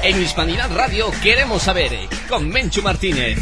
En Hispanidad Radio queremos saber, con Menchu Martínez.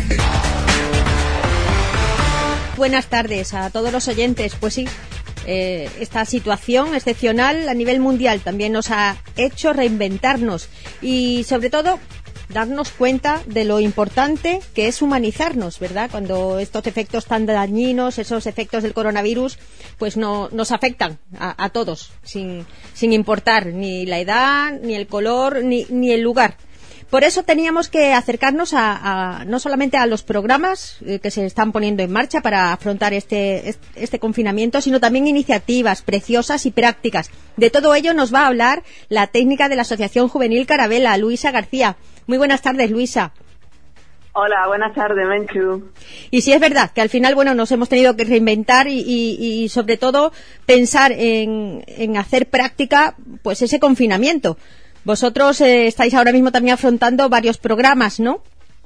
Buenas tardes a todos los oyentes. Pues sí, esta situación excepcional a nivel mundial también nos ha hecho reinventarnos y sobre todo darnos cuenta de lo importante que es humanizarnos, ¿verdad? Cuando estos efectos tan dañinos, esos efectos del coronavirus, pues nos afectan a todos, sin importar ni la edad, ni el color, ni el lugar. Por eso teníamos que acercarnos no solamente a los programas que se están poniendo en marcha para afrontar este confinamiento, sino también iniciativas preciosas y prácticas. De todo ello nos va a hablar la técnica de la Asociación Juvenil Carabela, Luisa García. Muy buenas tardes, Luisa. Hola, buenas tardes, Menchu. Y sí es verdad que al final, nos hemos tenido que reinventar y sobre todo pensar en hacer práctica, pues ese confinamiento. Vosotros estáis ahora mismo también afrontando varios programas, ¿no?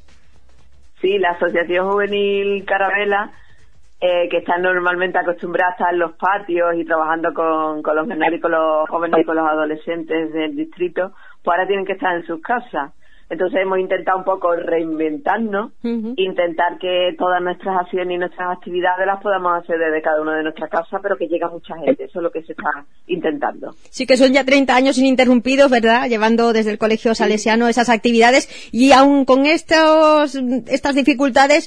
Sí, la Asociación Juvenil Carabela, que está normalmente acostumbrada a estar en los patios y trabajando con los menores y con los jóvenes y con los adolescentes del distrito, pues ahora tienen que estar en sus casas. Entonces hemos intentado un poco reinventarnos, intentar que todas nuestras acciones y nuestras actividades las podamos hacer desde cada una de nuestras casas, pero que llegue a mucha gente. Eso es lo que se está intentando. Sí, que son ya 30 años ininterrumpidos, ¿verdad? Llevando desde el Colegio Salesiano esas actividades y aún con estas dificultades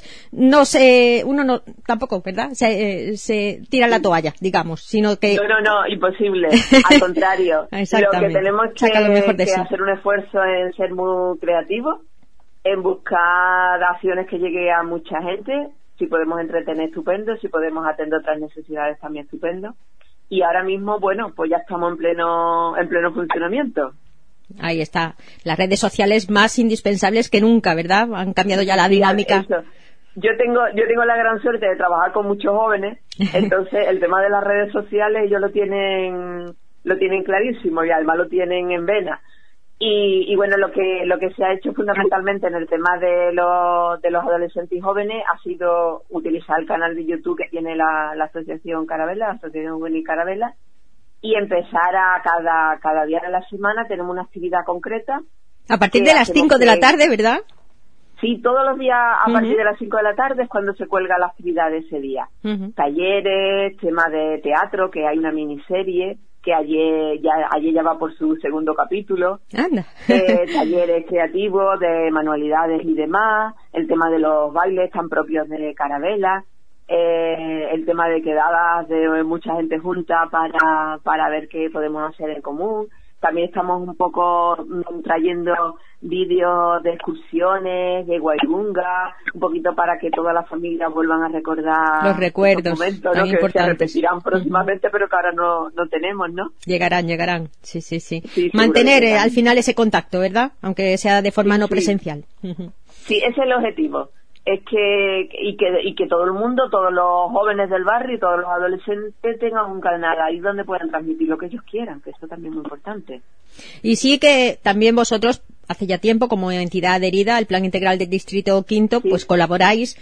uno tampoco, ¿verdad? Se tira la toalla, digamos, sino que... No, imposible. Al contrario. Lo que tenemos que hacer un esfuerzo en ser muy creativos, en buscar acciones que lleguen a mucha gente. Si podemos entretener, estupendo. Si podemos atender otras necesidades, también estupendo. Y ahora mismo, pues ya estamos en pleno funcionamiento. Ahí está. Las redes sociales más indispensables que nunca, ¿verdad? Han cambiado ya la dinámica. Eso. Yo tengo la gran suerte de trabajar con muchos jóvenes, entonces el tema de las redes sociales ellos lo tienen clarísimo y además lo tienen en vena. Y bueno, lo que se ha hecho fundamentalmente en el tema de los adolescentes y jóvenes ha sido utilizar el canal de YouTube que tiene la Asociación Carabela, la Asociación Juvenil Carabela, y empezar a cada día de la semana tenemos una actividad concreta. A partir de las 5 de la tarde, ¿verdad? Sí, todos los días a partir de las 5 de la tarde es cuando se cuelga la actividad de ese día. Talleres, tema de teatro, que hay una miniserie que ayer ya va por su segundo capítulo. Anda. Talleres creativos de manualidades y demás, el tema de los bailes tan propios de Carabela, el tema de quedadas de mucha gente junta para ver qué podemos hacer en común. También estamos un poco trayendo vídeos de excursiones, de Guairunga, un poquito para que todas las familias vuelvan a recordar los recuerdos momentos, tan que importantes. se repetirán próximamente, pero que ahora no tenemos, ¿no? Llegarán. Sí. Mantener al final ese contacto, ¿verdad? Aunque sea de forma no presencial. Sí, ese es el objetivo. Es que todo el mundo, todos los jóvenes del barrio y todos los adolescentes tengan un canal ahí donde puedan transmitir lo que ellos quieran, que esto también es muy importante. Y sí que también vosotros, hace ya tiempo, como entidad adherida al Plan Integral del Distrito Quinto, pues colaboráis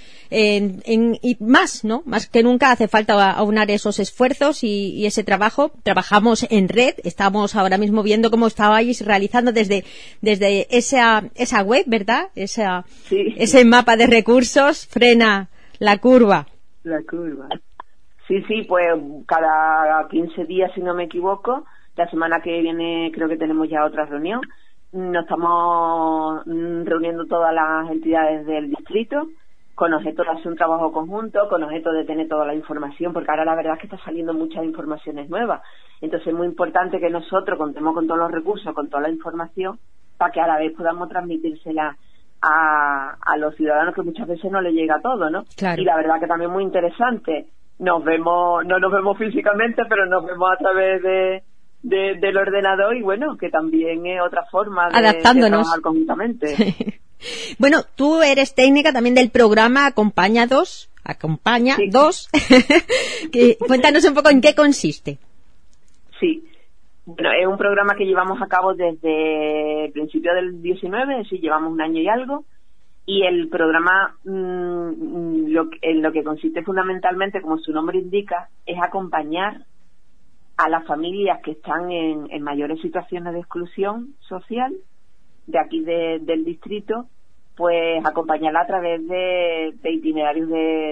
y más, ¿no? Más que nunca hace falta aunar esos esfuerzos y ese trabajo. Trabajamos en red, estamos ahora mismo viendo cómo estabais realizando desde esa web, ¿verdad? Ese mapa de recursos, frena la curva. La curva. Sí, pues cada 15 días, si no me equivoco, la semana que viene creo que tenemos ya otra reunión. Nos estamos reuniendo todas las entidades del distrito con objeto de hacer un trabajo conjunto, con objeto de tener toda la información, porque ahora la verdad es que está saliendo muchas informaciones nuevas. Entonces es muy importante que nosotros contemos con todos los recursos, con toda la información, para que a la vez podamos transmitírsela a los ciudadanos, que muchas veces no les llega todo, ¿no? Claro. Y la verdad que también es muy interesante. No nos vemos físicamente, pero nos vemos a través del ordenador, y bueno, que también es otra forma de trabajar conjuntamente. Sí. Bueno, tú eres técnica también del programa Acompaña 2. Cuéntanos un poco en qué consiste. Sí. Bueno, es un programa que llevamos a cabo desde el principio del 19, es decir, llevamos un año y algo, y el programa en lo que consiste fundamentalmente, como su nombre indica, es acompañar a las familias que están en mayores situaciones de exclusión social de aquí del distrito, pues acompañarla a través de itinerarios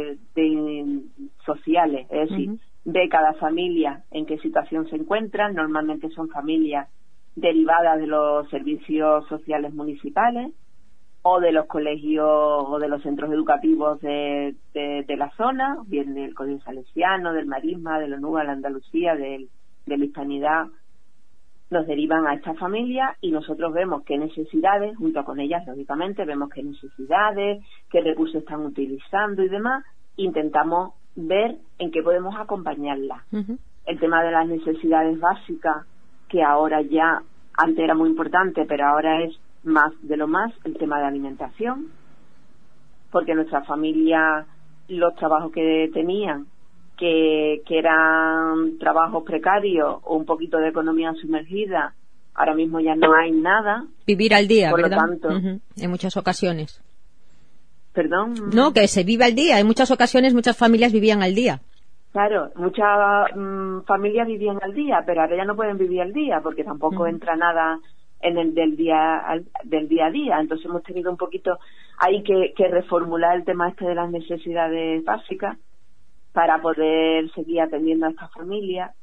sociales, es decir, de cada familia en qué situación se encuentran. Normalmente son familias derivadas de los servicios sociales municipales o de los colegios o de los centros educativos de la zona, bien del Colegio Salesiano, del Marisma, de la Nueva, la Andalucía, de la Hispanidad. Nos derivan a esta familia y nosotros vemos qué necesidades, junto con ellas, lógicamente, vemos qué necesidades, qué recursos están utilizando y demás. Intentamos ver en qué podemos acompañarlas. El tema de las necesidades básicas, que ahora ya, antes era muy importante, pero ahora es más de lo más, el tema de alimentación, porque nuestra familia, los trabajos que tenían, que eran trabajos precarios o un poquito de economía sumergida, ahora mismo ya no hay nada. Vivir al día, por ¿verdad? Lo tanto, en muchas ocasiones. ¿Perdón? No, que se vive al día. En muchas ocasiones muchas familias vivían al día. Claro, muchas familias vivían al día, pero ahora ya no pueden vivir al día porque tampoco entra nada en el del día a día. Entonces hemos tenido un poquito ahí que reformular el tema este de las necesidades básicas para poder seguir atendiendo a estas familias.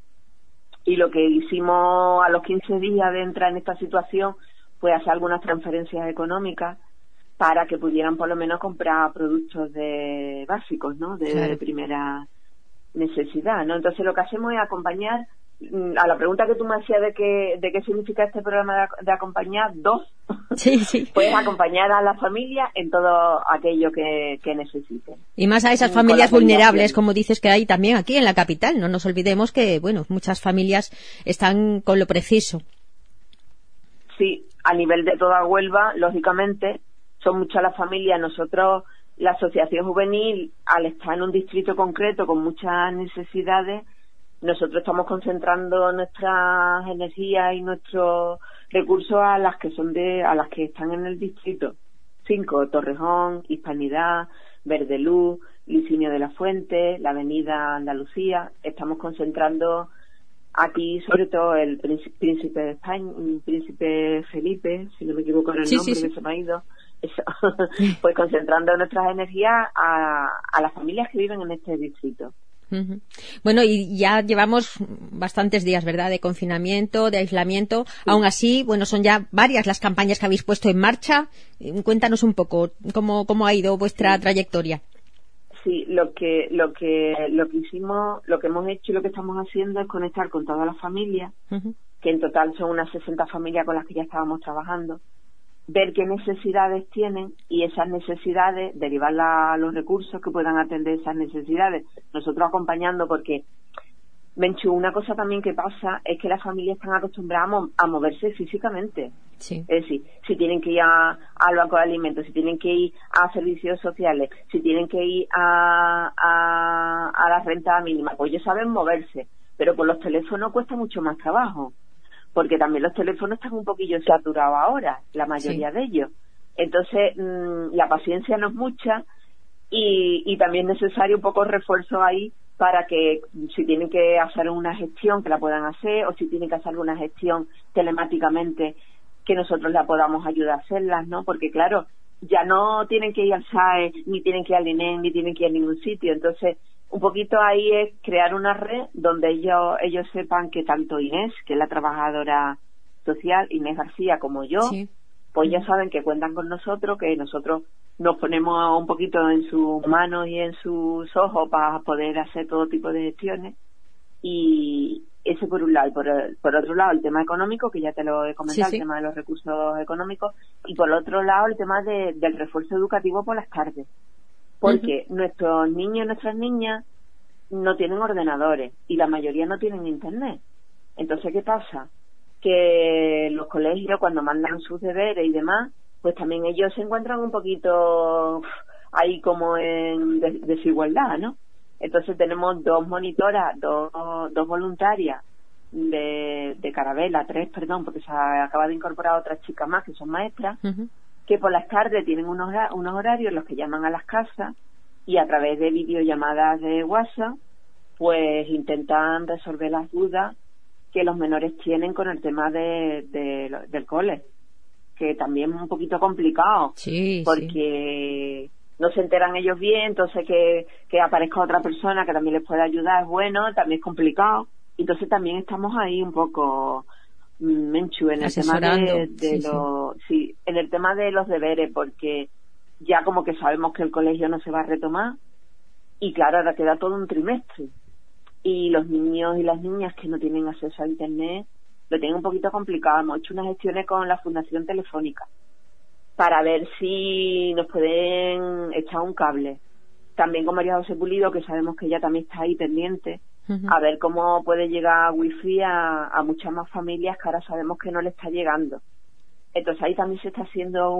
Y lo que hicimos a los 15 días de entrar en esta situación fue hacer algunas transferencias económicas para que pudieran por lo menos comprar productos básicos, ¿no? De primera necesidad, ¿no? Entonces lo que hacemos es acompañar, a la pregunta que tú me hacías de qué significa este programa de acompañar, pues acompañar a la familia en todo aquello que necesiten. Y más a esas familias vulnerables, como dices, que hay también aquí en la capital. No nos olvidemos que, bueno, muchas familias están con lo preciso. Sí, a nivel de toda Huelva, lógicamente, son muchas las familias. Nosotros, la Asociación Juvenil, al estar en un distrito concreto con muchas necesidades, nosotros estamos concentrando nuestras energías y nuestros recursos a las que están en el distrito 5, Torrejón, Hispanidad, Verdeluz, Licinio de la Fuente, la Avenida Andalucía. Estamos concentrando aquí sobre todo el príncipe de España, príncipe Felipe, si no me equivoco en el nombre, que se me ha ido. Eso. Pues concentrando nuestras energías a las familias que viven en este distrito. Bueno, y ya llevamos bastantes días, ¿verdad?, de confinamiento, de aislamiento. Aún así, bueno, son ya varias las campañas que habéis puesto en marcha. Cuéntanos un poco cómo ha ido vuestra trayectoria. Sí, lo que hicimos, lo que hemos hecho y lo que estamos haciendo es conectar con todas las familias, que en total son unas 60 familias con las que ya estábamos trabajando, ver qué necesidades tienen y esas necesidades derivarlas a los recursos que puedan atender esas necesidades. Nosotros acompañando, porque, Menchu, una cosa también que pasa es que las familias están acostumbradas a moverse físicamente. Sí. Es decir, si tienen que ir al banco de alimentos, si tienen que ir a servicios sociales, si tienen que ir a la renta mínima, pues ellos saben moverse, pero con los teléfonos cuesta mucho más trabajo, porque también los teléfonos están un poquillo saturados ahora, la mayoría de ellos. Entonces, la paciencia no es mucha y también es necesario un poco refuerzo ahí para que si tienen que hacer una gestión que la puedan hacer, o si tienen que hacer una gestión telemáticamente que nosotros la podamos ayudar a hacerlas, ¿no? Porque claro, ya no tienen que ir al SAE, ni tienen que ir al INEM, ni tienen que ir a ningún sitio. Entonces, un poquito ahí es crear una red donde ellos sepan que tanto Inés, que es la trabajadora social, Inés García, como yo, pues ya saben que cuentan con nosotros, que nosotros nos ponemos un poquito en sus manos y en sus ojos para poder hacer todo tipo de gestiones. Y ese por un lado. Y por otro lado, el tema económico, que ya te lo he comentado, el tema de los recursos económicos. Y por otro lado, el tema del refuerzo educativo por las tardes. Porque nuestros niños y nuestras niñas no tienen ordenadores y la mayoría no tienen internet. Entonces, ¿qué pasa? Que los colegios, cuando mandan sus deberes y demás, pues también ellos se encuentran un poquito ahí como en desigualdad, ¿no? Entonces tenemos dos monitoras, dos voluntarias de Carabela, 3, perdón, porque se acaba de incorporar otras chicas más que son maestras, que por las tardes tienen unos horarios en los que llaman a las casas y a través de videollamadas de WhatsApp pues intentan resolver las dudas que los menores tienen con el tema del cole, que también es un poquito complicado, sí, porque no se enteran ellos bien, entonces que aparezca otra persona que también les pueda ayudar es bueno, también es complicado. Entonces también estamos ahí un poco, Menchu, en el tema en el tema de los deberes, porque ya como que sabemos que el colegio no se va a retomar, y claro, ahora queda todo un trimestre, y los niños y las niñas que no tienen acceso a internet lo tienen un poquito complicado. Hemos hecho unas gestiones con la Fundación Telefónica para ver si nos pueden echar un cable. También con María José Pulido, que sabemos que ella también está ahí pendiente, a ver cómo puede llegar wifi a muchas más familias que ahora sabemos que no le está llegando. Entonces ahí también se está haciendo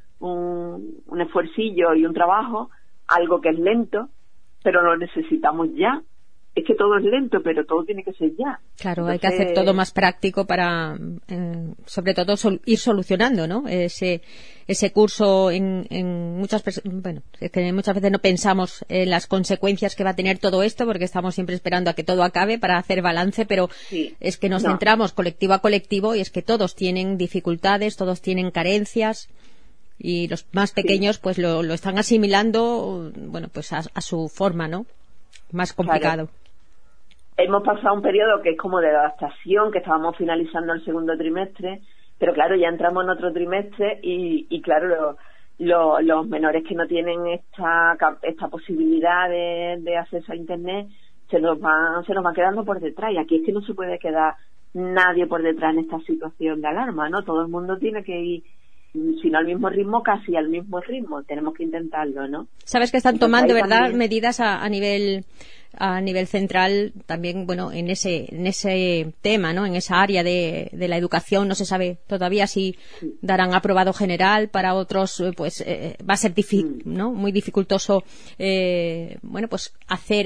un esfuercillo y un trabajo, algo que es lento, pero lo necesitamos ya. Es que todo es lento, pero todo tiene que ser ya. Claro, hay que hacer todo más práctico para, sobre todo, ir solucionando, ¿no? Ese curso en muchas bueno, es que muchas veces no pensamos en las consecuencias que va a tener todo esto, porque estamos siempre esperando a que todo acabe para hacer balance, pero es que nos centramos colectivo a colectivo, y es que todos tienen dificultades, todos tienen carencias, y los más pequeños pues lo están asimilando, bueno, pues a su forma, ¿no? Más complicado. Claro. Hemos pasado un periodo que es como de adaptación, que estábamos finalizando el segundo trimestre, pero claro, ya entramos en otro trimestre y claro, los menores que no tienen esta posibilidad de acceso a internet se nos van quedando por detrás, y aquí es que no se puede quedar nadie por detrás en esta situación de alarma, ¿no? Todo el mundo tiene que ir, si no al mismo ritmo, casi al mismo ritmo. Tenemos que intentarlo, ¿no? Sabes que están tomando, ¿verdad?, también medidas a nivel central también, bueno, en ese tema, ¿no? En esa área de la educación. No se sabe todavía si darán aprobado general, para otros pues va a ser ¿no? Muy dificultoso, bueno, pues hacer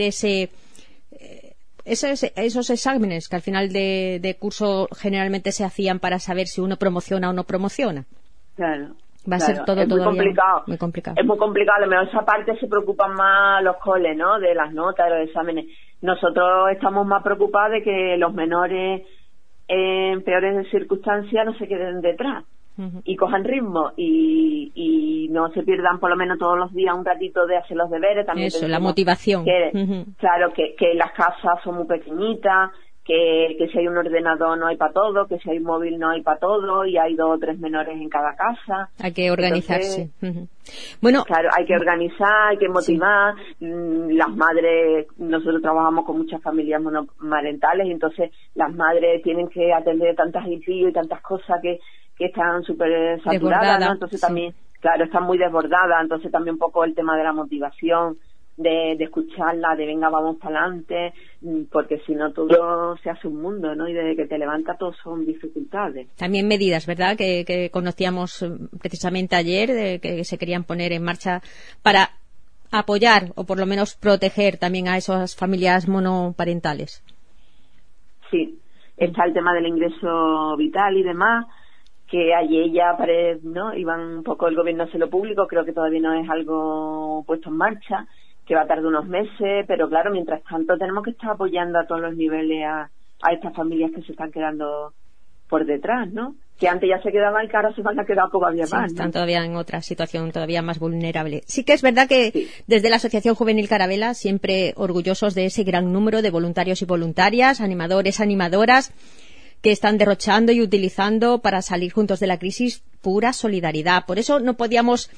esos exámenes que al final de curso generalmente se hacían para saber si uno promociona o no promociona. Claro. Va a ser todo todavía muy complicado. Es muy complicado. A lo mejor esa parte se preocupan más los coles, ¿no? De las notas, de los exámenes. Nosotros estamos más preocupados de que los menores en peores circunstancias no se queden detrás y cojan ritmo y no se pierdan por lo menos todos los días un ratito de hacer los deberes. También eso, la motivación. Claro, que las casas son muy pequeñitas, que si hay un ordenador no hay para todo, que si hay un móvil no hay para todo, y hay 2 o 3 menores en cada casa. Hay que organizarse. Bueno, claro, hay que organizar, hay que motivar. Las madres, nosotros trabajamos con muchas familias monomarentales, y entonces las madres tienen que atender tantas y tantas cosas que están súper saturadas, ¿no? Entonces también, claro, están muy desbordadas. Entonces también un poco el tema de la motivación, de escucharla, de venga, vamos para adelante, porque si no todo se hace un mundo, ¿no? Y desde que te levantas todo son dificultades. También medidas, ¿verdad?, que conocíamos precisamente ayer, que se querían poner en marcha para apoyar o por lo menos proteger también a esas familias monoparentales. Sí, está el tema del ingreso vital y demás, que ayer ya ¿no? Iban un poco el gobierno hacia lo público. Creo que todavía no es algo puesto en marcha, que va a tardar unos meses, pero claro, mientras tanto tenemos que estar apoyando a todos los niveles a estas familias que se están quedando por detrás, ¿no? Que antes ya se quedaban y que ahora se van a quedar todavía más, ¿no? Están todavía en otra situación todavía más vulnerable. Sí que es verdad que desde la Asociación Juvenil Carabela, siempre orgullosos de ese gran número de voluntarios y voluntarias, animadores, animadoras, que están derrochando y utilizando para salir juntos de la crisis pura solidaridad. Por eso no podíamos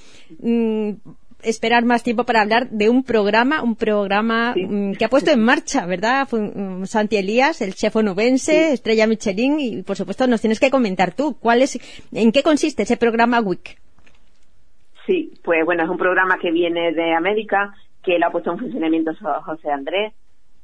esperar más tiempo para hablar de un programa que ha puesto en marcha, ¿verdad? Santi Elías, el chef onubense, Estrella Michelin, y por supuesto nos tienes que comentar tú en qué consiste ese programa WIC. Sí, pues bueno, es un programa que viene de América, que lo ha puesto en funcionamiento José Andrés,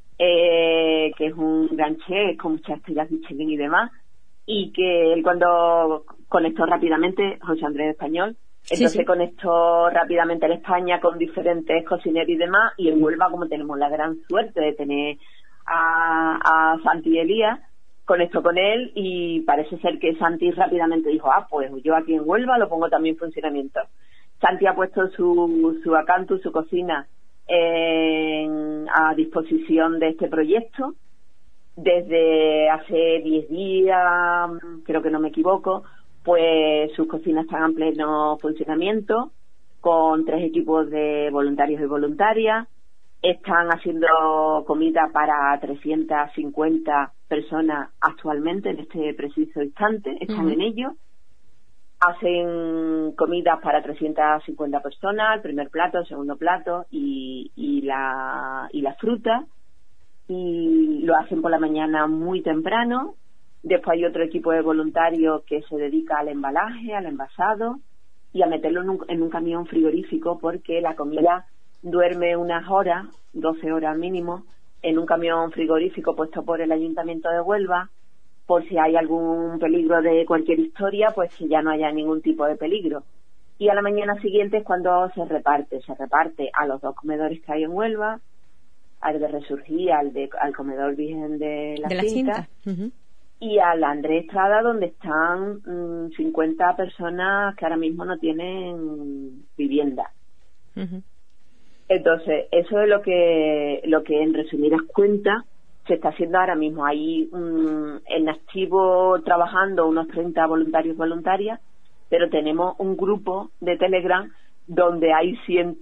que es un gran chef con muchas estrellas Michelin y demás, y que él cuando conectó rápidamente, José Andrés español, entonces conectó rápidamente en España con diferentes cocineros y demás, y en Huelva, como tenemos la gran suerte de tener a Santi Elías, conectó con él, y parece ser que Santi rápidamente dijo, pues yo aquí en Huelva lo pongo también en funcionamiento. Santi ha puesto su acanto, su cocina a disposición de este proyecto desde hace 10 días, creo que no me equivoco, pues sus cocinas están en pleno funcionamiento, con 3 equipos de voluntarios y voluntarias. Están haciendo comida para 350 personas actualmente, en este preciso instante, están en ello. Hacen comidas para 350 personas, el primer plato, el segundo plato y la fruta. Y lo hacen por la mañana muy temprano. Después hay otro equipo de voluntarios que se dedica al embalaje, al envasado y a meterlo en un camión frigorífico, porque la comida duerme unas horas, 12 horas mínimo, en un camión frigorífico puesto por el Ayuntamiento de Huelva, por si hay algún peligro de cualquier historia, pues que ya no haya ningún tipo de peligro. Y a la mañana siguiente es cuando se reparte a los 2 comedores que hay en Huelva, al de Resurgir, al comedor Virgen de la Cinta. Y al Andrés Estrada, donde están 50 personas que ahora mismo no tienen vivienda. Entonces, eso es lo que en resumidas cuentas se está haciendo ahora mismo. Hay en activo trabajando unos 30 voluntarios y voluntarias, pero tenemos un grupo de Telegram donde hay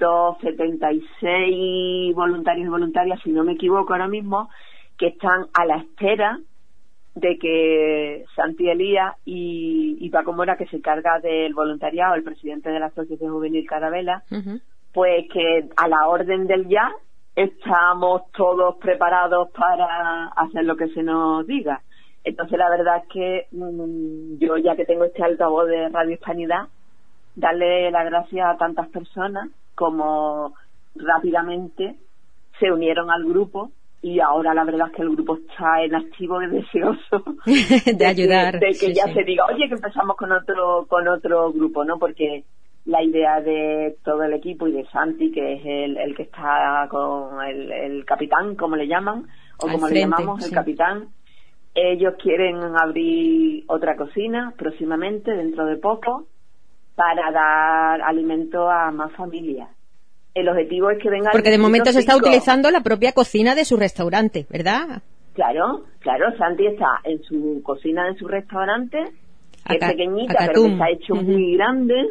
176 voluntarios y voluntarias, si no me equivoco ahora mismo, que están a la espera de que Santi Elías y Paco Mora, que se encarga del voluntariado, el presidente de la Asociación Juvenil Carabela, pues que a la orden del ya estamos todos preparados para hacer lo que se nos diga. Entonces la verdad es que yo, ya que tengo este altavoz de Radio Hispanidad, darle las gracias a tantas personas como rápidamente se unieron al grupo. Y ahora la verdad es que el grupo está en activo y deseoso de ayudar, de que ya se diga, oye, que empezamos con otro grupo, ¿no? Porque la idea de todo el equipo y de Santi, que es el que está con el capitán, como le llaman, o como le llamamos, el capitán, ellos quieren abrir otra cocina próximamente, dentro de poco, para dar alimento a más familias. El objetivo es que venga... Porque de momento se está utilizando la propia cocina de su restaurante, ¿verdad? Claro, Santi está en su cocina de su restaurante, que es pequeñita, pero que se ha hecho muy grande,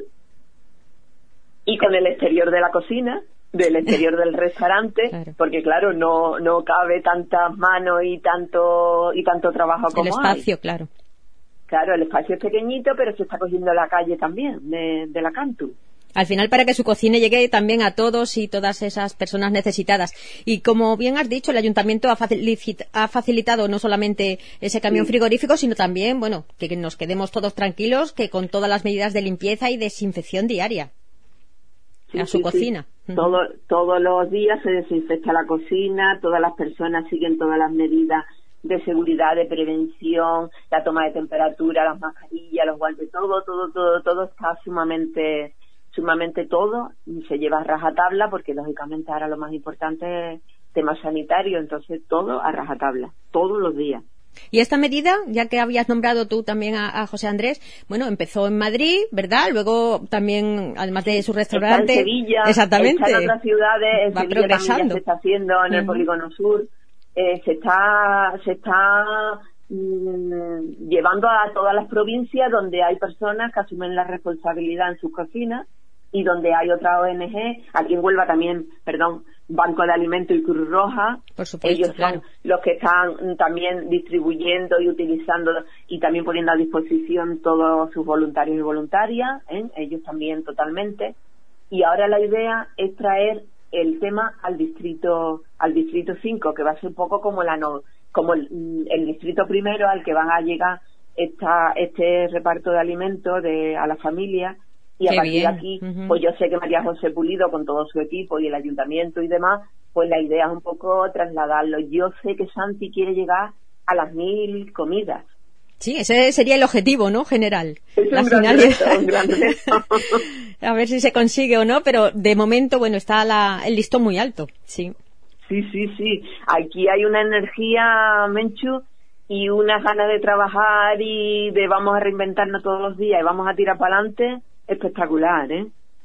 y con el exterior de la cocina, del exterior del restaurante, porque claro, no cabe tantas manos y tanto trabajo como el espacio, hay. Claro, el espacio es pequeñito, pero se está cogiendo la calle también, de la Cantu. Al final, para que su cocina llegue también a todos y todas esas personas necesitadas. Y como bien has dicho, el Ayuntamiento ha facilitado no solamente ese camión frigorífico, sino también, bueno, que nos quedemos todos tranquilos, que con todas las medidas de limpieza y desinfección diaria a su cocina. Todos los días se desinfecta la cocina, todas las personas siguen todas las medidas de seguridad, de prevención, la toma de temperatura, las mascarillas, los guantes, todo está sumamente todo se lleva a rajatabla, porque lógicamente ahora lo más importante es tema sanitario, entonces todo a rajatabla, todos los días. Y esta medida, ya que habías nombrado tú también a José Andrés, bueno, empezó en Madrid, ¿verdad? Luego también, además de su restaurante... Está en Sevilla, exactamente, está en otras ciudades, en va Sevilla progresando. También ya se está haciendo en el Polígono Sur, se está llevando a todas las provincias donde hay personas que asumen la responsabilidad en sus cocinas, y donde hay otra ONG, aquí en Huelva también, Banco de Alimentos y Cruz Roja, por supuesto, ellos son los que están también distribuyendo y utilizando y también poniendo a disposición todos sus voluntarios y voluntarias, ellos también totalmente. Y ahora la idea es traer el tema al distrito 5, que va a ser un poco como el distrito primero al que van a llegar este reparto de alimentos a las familias. Y a partir de aquí, pues yo sé que María José Pulido, con todo su equipo y el ayuntamiento y demás, pues la idea es un poco trasladarlo. Yo sé que Santi quiere llegar a las 1000 comidas. Sí, ese sería el objetivo, ¿no? General. Es un gran reto. A ver si se consigue o no, pero de momento, bueno, está el listón muy alto, sí. Sí. Aquí hay una energía, Menchu, y unas ganas de trabajar y de vamos a reinventarnos todos los días y vamos a tirar para adelante. Espectacular, ¿eh?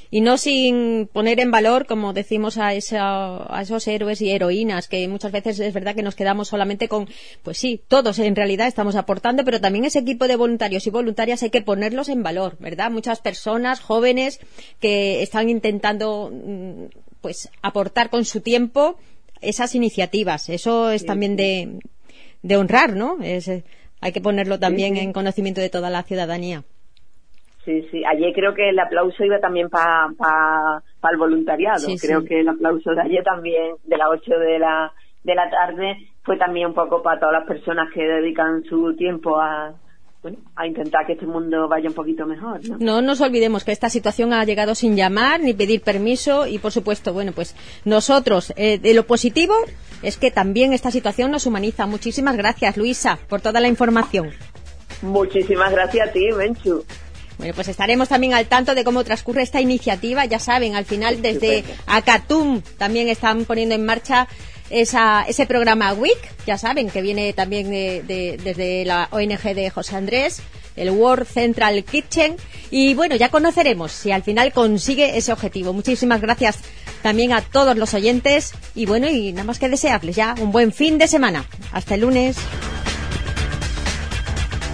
y no sin poner en valor, como decimos, a esos héroes y heroínas, que muchas veces es verdad que nos quedamos solamente con, pues sí, todos en realidad estamos aportando, pero también ese equipo de voluntarios y voluntarias hay que ponerlos en valor, ¿verdad? Muchas personas jóvenes que están intentando pues aportar con su tiempo esas iniciativas. Eso es también de honrar, ¿no? Hay que ponerlo también en conocimiento de toda la ciudadanía. Sí, sí. Ayer creo que el aplauso iba también para el voluntariado. Creo que el aplauso de ayer también, de las 8 de la tarde, fue también un poco para todas las personas que dedican su tiempo a intentar que este mundo vaya un poquito mejor, ¿no? No nos olvidemos que esta situación ha llegado sin llamar ni pedir permiso y, por supuesto, bueno, pues nosotros, de lo positivo es que también esta situación nos humaniza. Muchísimas gracias, Luisa, por toda la información. Muchísimas gracias a ti, Menchu. Bueno, pues estaremos también al tanto de cómo transcurre esta iniciativa. Ya saben, al final desde Acatum también están poniendo en marcha ese programa WIC, ya saben, que viene también desde la ONG de José Andrés, el World Central Kitchen, y bueno, ya conoceremos si al final consigue ese objetivo. Muchísimas gracias también a todos los oyentes y bueno, y nada más que desearles ya un buen fin de semana. Hasta el lunes.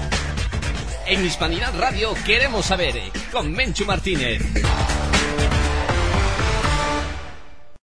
En Hispanidad Radio queremos saber, con Menchu Martínez.